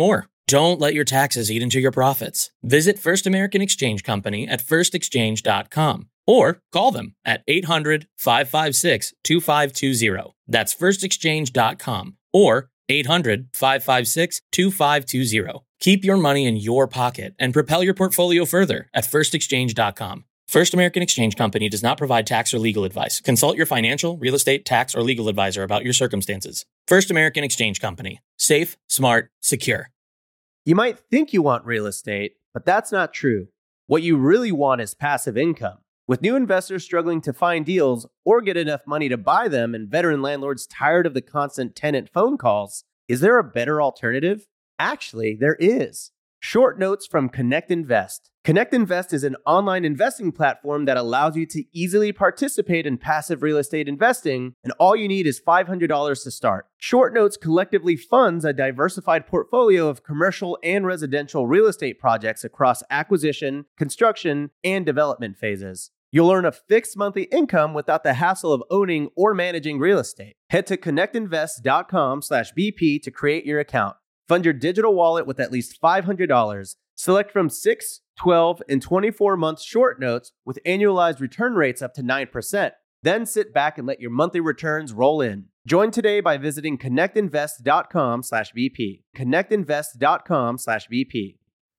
Speaker 6: Don't let your taxes eat into your profits. Visit First American Exchange Company at first exchange dot com or call them at eight hundred, five five six, two five two zero. That's first exchange dot com or eight hundred, five five six, two five two zero. Keep your money in your pocket and propel your portfolio further at first exchange dot com. First American Exchange Company does not provide tax or legal advice. Consult your financial, real estate, tax, or legal advisor about your circumstances. First American Exchange Company. Safe, smart, secure.
Speaker 1: You might think you want real estate, but that's not true. What you really want is passive income. With new investors struggling to find deals or get enough money to buy them and veteran landlords tired of the constant tenant phone calls, is there a better alternative? Actually, there is. Short notes from Connect Invest. Connect Invest is an online investing platform that allows you to easily participate in passive real estate investing, and all you need is five hundred dollars to start. Short Notes collectively funds a diversified portfolio of commercial and residential real estate projects across acquisition, construction, and development phases. You'll earn a fixed monthly income without the hassle of owning or managing real estate. Head to connect invest dot com slash B P to create your account. Fund your digital wallet with at least five hundred dollars. Select from six, twelve, and twenty-four month short notes with annualized return rates up to nine percent. Then sit back and let your monthly returns roll in. Join today by visiting connect invest dot com slash B P. connect invest dot com slash B P.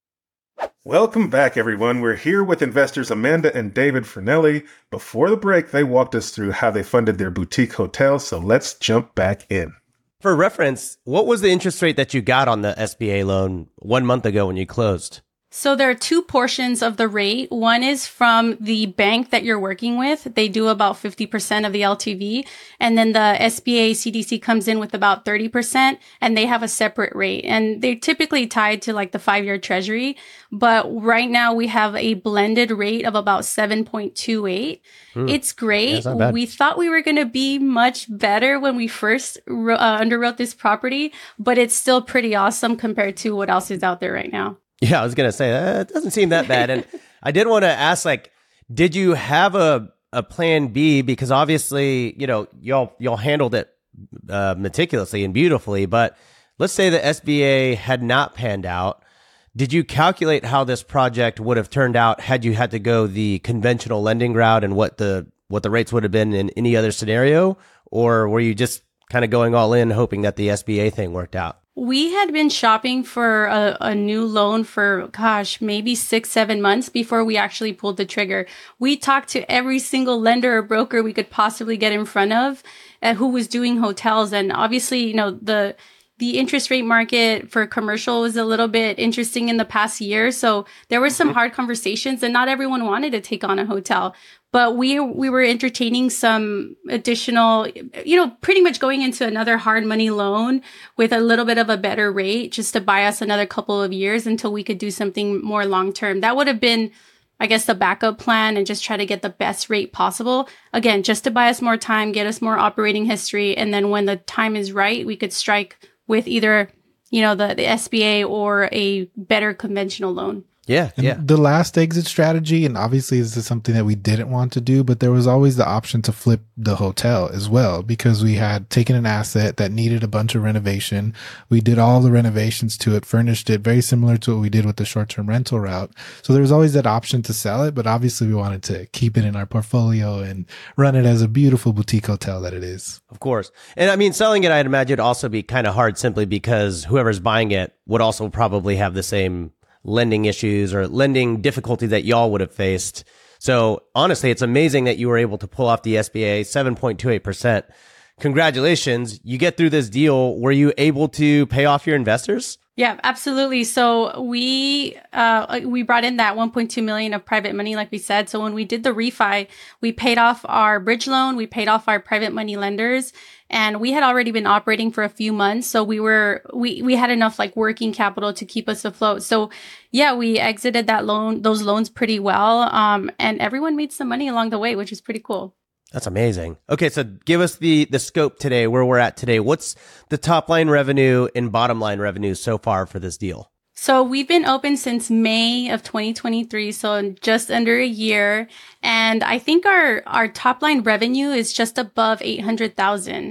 Speaker 2: Welcome back, everyone. We're here with investors Amanda and David Fernelli. Before the break, they walked us through how they funded their boutique hotel, so let's jump back in.
Speaker 1: For reference, what was the interest rate that you got on the S B A loan one month ago when you closed?
Speaker 4: So there are two portions of the rate. One is from the bank that you're working with. They do about fifty percent of the L T V. And then the S B A C D C comes in with about thirty percent, and they have a separate rate. And they're typically tied to like the five-year treasury. But right now we have a blended rate of about seven point two eight. Hmm. It's great. Yeah, we thought we were going to be much better when we first uh, underwrote this property, but it's still pretty awesome compared to what else is out there right now.
Speaker 1: Yeah, I was going to say, that doesn't seem that bad. And I did want to ask, like, did you have a, a plan B? Because obviously, you know, y'all, y'all handled it uh, meticulously and beautifully. But let's say the S B A had not panned out. Did you calculate how this project would have turned out had you had to go the conventional lending route and what the what the rates would have been in any other scenario? Or were you just kind of going all in, hoping that the S B A thing worked out?
Speaker 4: We had been shopping for a, a new loan for, gosh, maybe six, seven months before we actually pulled the trigger. We talked to every single lender or broker we could possibly get in front of uh, who was doing hotels. And obviously, you know, the the interest rate market for commercial was a little bit interesting in the past year. So there were some mm-hmm. hard conversations, and not everyone wanted to take on a hotel. But we we were entertaining some additional, you know, pretty much going into another hard money loan with a little bit of a better rate just to buy us another couple of years until we could do something more long term. That would have been, I guess, the backup plan, and just try to get the best rate possible. Again, just to buy us more time, get us more operating history. And then when the time is right, we could strike with either, you know, the, the S B A or a better conventional loan.
Speaker 1: Yeah,
Speaker 3: and
Speaker 1: yeah.
Speaker 3: The last exit strategy, and obviously this is something that we didn't want to do, but there was always the option to flip the hotel as well, because we had taken an asset that needed a bunch of renovation. We did all the renovations to it, furnished it, very similar to what we did with the short-term rental route. So there was always that option to sell it, but obviously we wanted to keep it in our portfolio and run it as a beautiful boutique hotel that it is.
Speaker 1: Of course. And I mean, selling it, I'd imagine, would also be kind of hard simply because whoever's buying it would also probably have the same lending issues or lending difficulty that y'all would have faced. So honestly, it's amazing that you were able to pull off the S B A seven point two eight percent. Congratulations. You get through this deal. Were you able to pay off your investors?
Speaker 4: Yeah, absolutely. So we uh, we brought in that one point two million of private money, like we said. So when we did the refi, we paid off our bridge loan, we paid off our private money lenders, and we had already been operating for a few months. So we were we we had enough like working capital to keep us afloat. So yeah, we exited that loan, those loans pretty well, um, and everyone made some money along the way, which is pretty cool.
Speaker 1: That's amazing. Okay, so give us the the scope today, where we're at today. What's the top line revenue and bottom line revenue so far for this deal?
Speaker 4: So we've been open since May of twenty twenty-three, so just under a year. And I think our, our top line revenue is just above eight hundred thousand,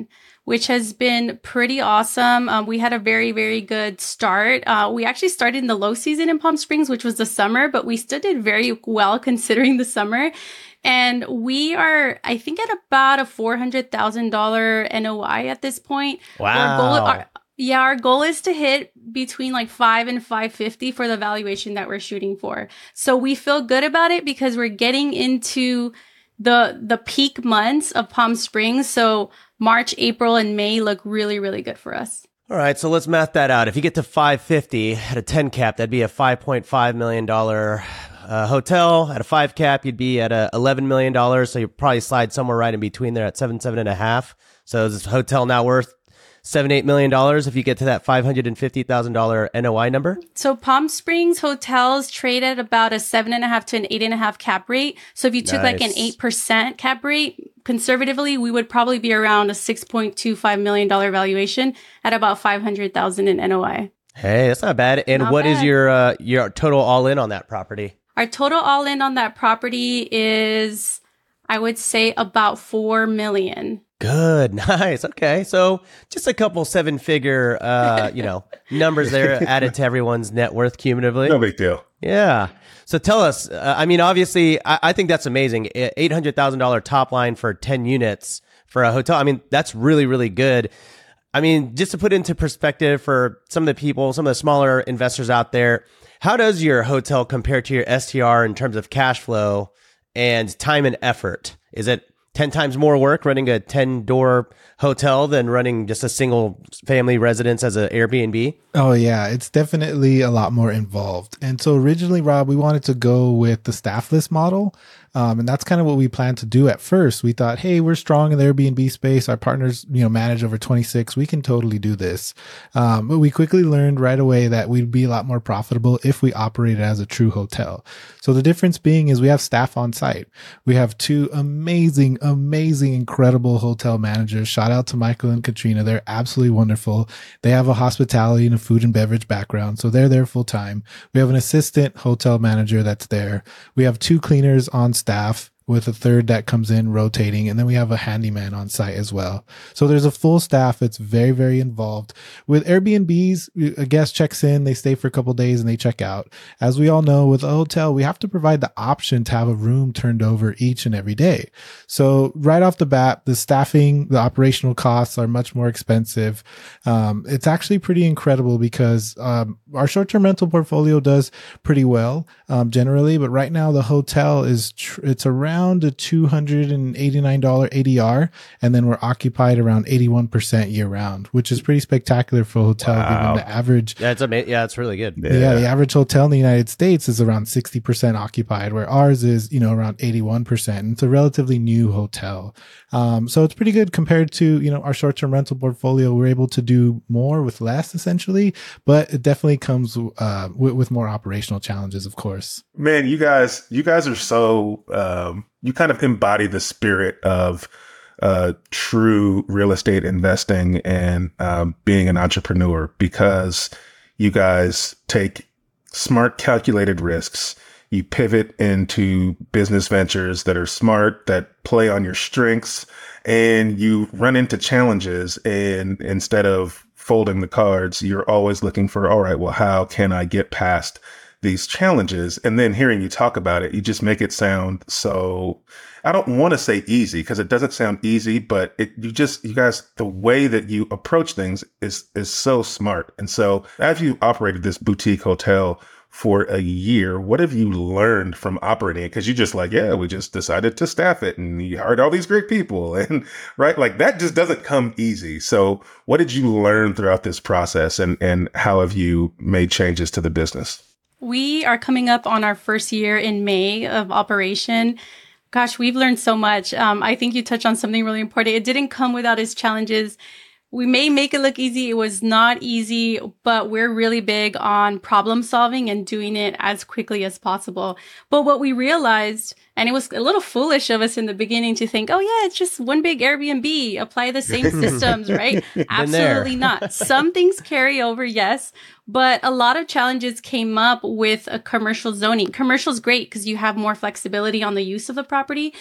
Speaker 4: which has been pretty awesome. Um, we had a very, very good start. Uh, we actually started in the low season in Palm Springs, which was the summer, but we still did very well considering the summer. And we are, I think, at about a four hundred thousand dollars N O I at this point.
Speaker 1: Wow.
Speaker 4: Our goal, our, yeah, our goal is to hit between like five and five fifty for the valuation that we're shooting for. So we feel good about it because we're getting into the the peak months of Palm Springs. So March, April, and May look really, really good for us.
Speaker 1: All right, so let's math that out. If you get to five fifty at a ten cap, that'd be a five point five million dollars uh, hotel. At a five cap, you'd be at a eleven million dollars. So you'd probably slide somewhere right in between there at seven, seven and a half. So is this hotel now worth seven, eight million dollars if you get to that five hundred fifty thousand dollars N O I number?
Speaker 4: So Palm Springs hotels trade at about a seven and a half to an eight and a half cap rate. So if you took
Speaker 1: Nice.
Speaker 4: like an eight percent cap rate, conservatively, we would probably be around a six point two five million dollars valuation at about five hundred thousand in N O I.
Speaker 1: Hey, that's not bad. And
Speaker 4: Not
Speaker 1: what is
Speaker 4: bad.
Speaker 1: your uh, your total all in on that property?
Speaker 4: Our total all in on that property is, I would say, about four million.
Speaker 1: Good, nice. Okay, so just a couple seven figure, uh, you know, numbers there added to everyone's net worth cumulatively.
Speaker 2: No big deal.
Speaker 1: Yeah. So tell us. Uh, I mean, obviously, I, I think that's amazing. Eight hundred thousand dollar top line for ten units for a hotel. I mean, that's really, really good. I mean, just to put into perspective for some of the people, some of the smaller investors out there, how does your hotel compare to your S T R in terms of cash flow and time and effort? Is it ten times more work running a ten door hotel than running just a single family residence as an Airbnb?
Speaker 3: Oh yeah, it's definitely a lot more involved. And so originally, Rob, we wanted to go with the staffless model. Um, and that's kind of what we planned to do at first. We thought, hey, we're strong in the Airbnb space. Our partners, you know, manage over twenty-six. We can totally do this. Um, but we quickly learned right away that we'd be a lot more profitable if we operated as a true hotel. So the difference being is we have staff on site. We have two amazing, amazing, incredible hotel managers. Shout out to Michael and Katrina. They're absolutely wonderful. They have a hospitality and a food and beverage background. So they're there full time. We have an assistant hotel manager that's there. We have two cleaners on staff with a third that comes in rotating. And then we have a handyman on site as well. So there's a full staff that's very, very involved. With Airbnbs, a guest checks in, they stay for a couple of days and they check out. As we all know, with a hotel, we have to provide the option to have a room turned over each and every day. So right off the bat, the staffing, the operational costs are much more expensive. Um, it's actually pretty incredible because um, our short-term rental portfolio does pretty well um, generally, but right now the hotel is tr- it's around a two hundred eighty-nine dollars A D R, and then we're occupied around eighty-one percent year round, which is pretty spectacular for a hotel.
Speaker 2: Wow.
Speaker 3: Given the average,
Speaker 1: Yeah, it's amazing. Yeah, it's really good.
Speaker 2: Yeah.
Speaker 3: yeah, the average hotel in the United States is around sixty percent occupied, where ours is, you know, around eighty-one percent. And it's a relatively new hotel. Um, so it's pretty good compared to, you know, our short-term rental portfolio. We're able to do more with less essentially, but it definitely comes, uh, with, with more operational challenges, of course.
Speaker 2: Man, you guys, you guys are so, um, you kind of embody the spirit of uh, true real estate investing and um, being an entrepreneur, because you guys take smart, calculated risks. You pivot into business ventures that are smart, that play on your strengths, and you run into challenges. And instead of folding the cards, you're always looking for, all right, well, how can I get past these challenges? And then hearing you talk about it, you just make it sound so, I don't want to say easy because it doesn't sound easy, but it, you just, you guys, the way that you approach things is, is so smart. And so as you operated this boutique hotel for a year, what have you learned from operating it? Because you just like, yeah, we just decided to staff it and you hired all these great people. And right, like that just doesn't come easy. So what did you learn throughout this process, and, and how have you made changes to the business?
Speaker 4: We are coming up on our first year in May of operation. Gosh, we've learned so much. Um, I think you touched on something really important. It didn't come without its challenges. We may make it look easy. It was not easy, but we're really big on problem solving and doing it as quickly as possible. But what we realized, and it was a little foolish of us in the beginning to think, oh yeah, it's just one big Airbnb, apply the same systems, right? Absolutely not. Some things carry over, yes, but a lot of challenges came up with a commercial zoning. Commercial is great because you have more flexibility on the use of the property.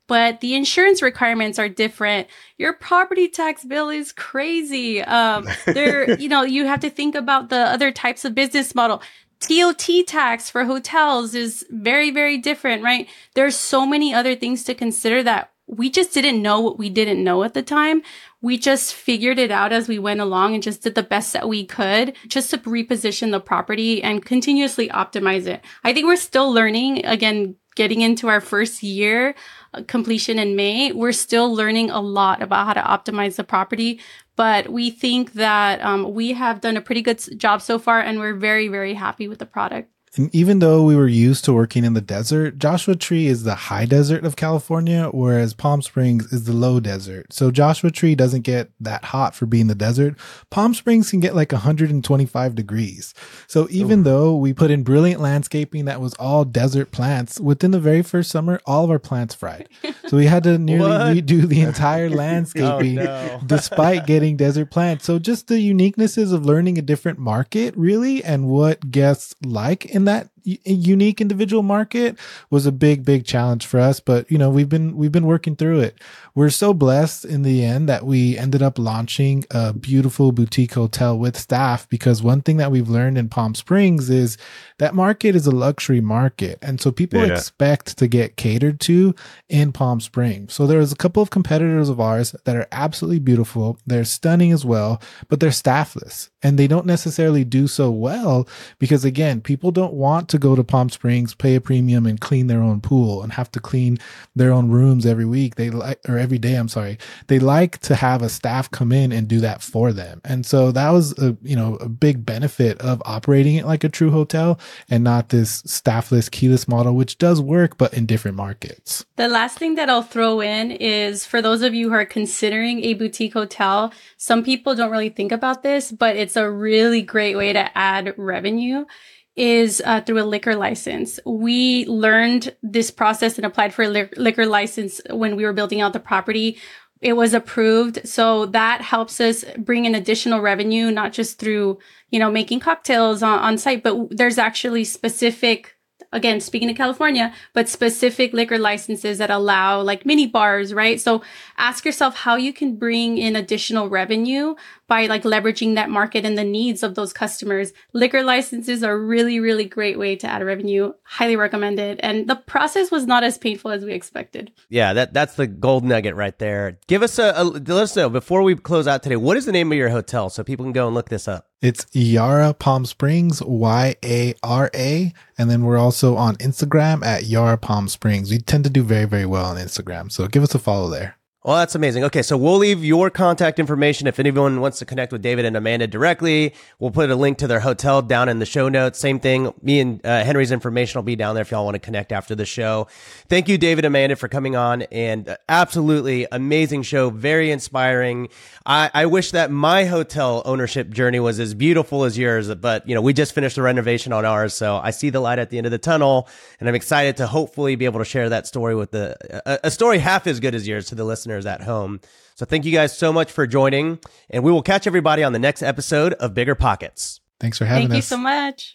Speaker 4: but the insurance requirements are different. Your property tax bill is crazy. Um, there, you know, you have to think about the other types of business model. T O T tax for hotels is very, very different, right? There's so many other things to consider that we just didn't know what we didn't know at the time. We just figured it out as we went along and just did the best that we could just to reposition the property and continuously optimize it. I think we're still learning, again, getting into our first year uh, completion in May. We're still learning a lot about how to optimize the property, but we think that um, we have done a pretty good job so far, and we're very, very happy with the product.
Speaker 3: And even though we were used to working in the desert, Joshua Tree is the high desert of California, whereas Palm Springs is the low desert. So Joshua Tree doesn't get that hot for being the desert. Palm Springs can get like one hundred twenty-five degrees. So even Ooh. though we put in brilliant landscaping that was all desert plants, within the very first summer, all of our plants fried. So we had to nearly redo the entire landscaping oh, no. despite getting desert plants. So just the uniquenesses of learning a different market, really, and what guests like in that unique individual market was a big, big challenge for us. But, you know, we've been, we've been working through it. We're so blessed in the end that we ended up launching a beautiful boutique hotel with staff, because one thing that we've learned in Palm Springs is that market is a luxury market. And so people yeah. expect to get catered to in Palm Springs. So there's a couple of competitors of ours that are absolutely beautiful. They're stunning as well, but they're staffless, and they don't necessarily do so well because, again, people don't want to go to Palm Springs, pay a premium and clean their own pool and have to clean their own rooms every week. They like, or every day, I'm sorry. They like to have a staff come in and do that for them. And so that was a, you know, a big benefit of operating it like a true hotel and not this staffless, keyless model, which does work, but in different markets.
Speaker 4: The last thing that I'll throw in is for those of you who are considering a boutique hotel, some people don't really think about this, but it's a really great way to add revenue. Is uh, through a liquor license. We learned this process and applied for a li- liquor license when we were building out the property. It was approved. So that helps us bring in additional revenue, not just through, you know, making cocktails on, on site, but there's actually specific, again, speaking of California, but specific liquor licenses that allow like mini bars, right? So ask yourself how you can bring in additional revenue by like leveraging that market and the needs of those customers. Liquor licenses are a really, really great way to add revenue. Highly recommended. And the process was not as painful as we expected.
Speaker 1: Yeah, that that's the gold nugget right there. Give us a, a let us know before we close out today, what is the name of your hotel so people can go and look this up?
Speaker 3: It's Yara Palm Springs, Y A R A. And then we're also on Instagram at Yara Palm Springs. We tend to do very, very well on Instagram. So give us a follow there.
Speaker 1: Well, that's amazing. Okay, so we'll leave your contact information if anyone wants to connect with David and Amanda directly. We'll put a link to their hotel down in the show notes. Same thing. Me and uh, Henry's information will be down there if y'all want to connect after the show. Thank you, David and Amanda, for coming on. And absolutely amazing show. Very inspiring. I, I wish that my hotel ownership journey was as beautiful as yours, but you know, we just finished the renovation on ours. So I see the light at the end of the tunnel, and I'm excited to hopefully be able to share that story with the a, a story half as good as yours to the listeners at home. So thank you guys so much for joining, and we will catch everybody on the next episode of Bigger Pockets.
Speaker 3: Thanks for having
Speaker 4: thank
Speaker 3: us.
Speaker 4: Thank you so much.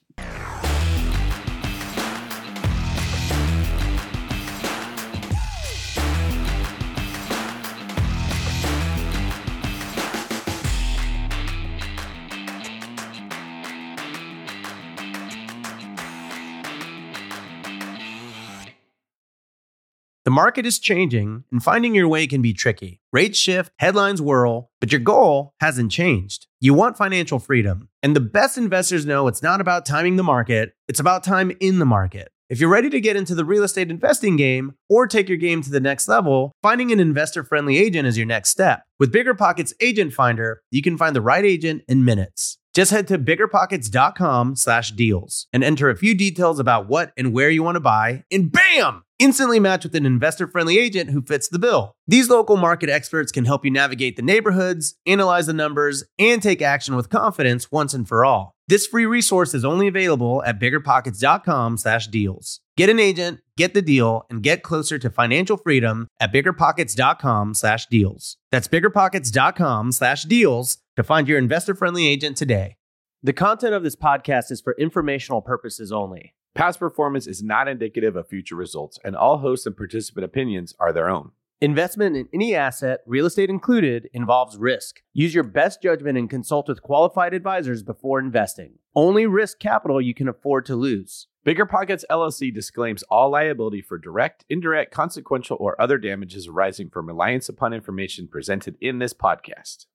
Speaker 1: The market is changing, and finding your way can be tricky. Rates shift, headlines whirl, but your goal hasn't changed. You want financial freedom, and the best investors know it's not about timing the market, it's about time in the market. If you're ready to get into the real estate investing game or take your game to the next level, finding an investor-friendly agent is your next step. With BiggerPockets Agent Finder, you can find the right agent in minutes. Just head to biggerpockets.com slash deals and enter a few details about what and where you want to buy, and bam! Instantly match with an investor-friendly agent who fits the bill. These local market experts can help you navigate the neighborhoods, analyze the numbers, and take action with confidence once and for all. This free resource is only available at biggerpockets.com slash deals. Get an agent, get the deal, and get closer to financial freedom at biggerpockets.com slash deals. That's biggerpockets.com slash deals to find your investor-friendly agent today. The content of this podcast is for informational purposes only.
Speaker 7: Past performance is not indicative of future results, and all host and participant opinions are their own.
Speaker 1: Investment in any asset, real estate included, involves risk. Use your best judgment and consult with qualified advisors before investing. Only risk capital you can afford to lose.
Speaker 7: Bigger Pockets L L C disclaims all liability for direct, indirect, consequential, or other damages arising from reliance upon information presented in this podcast.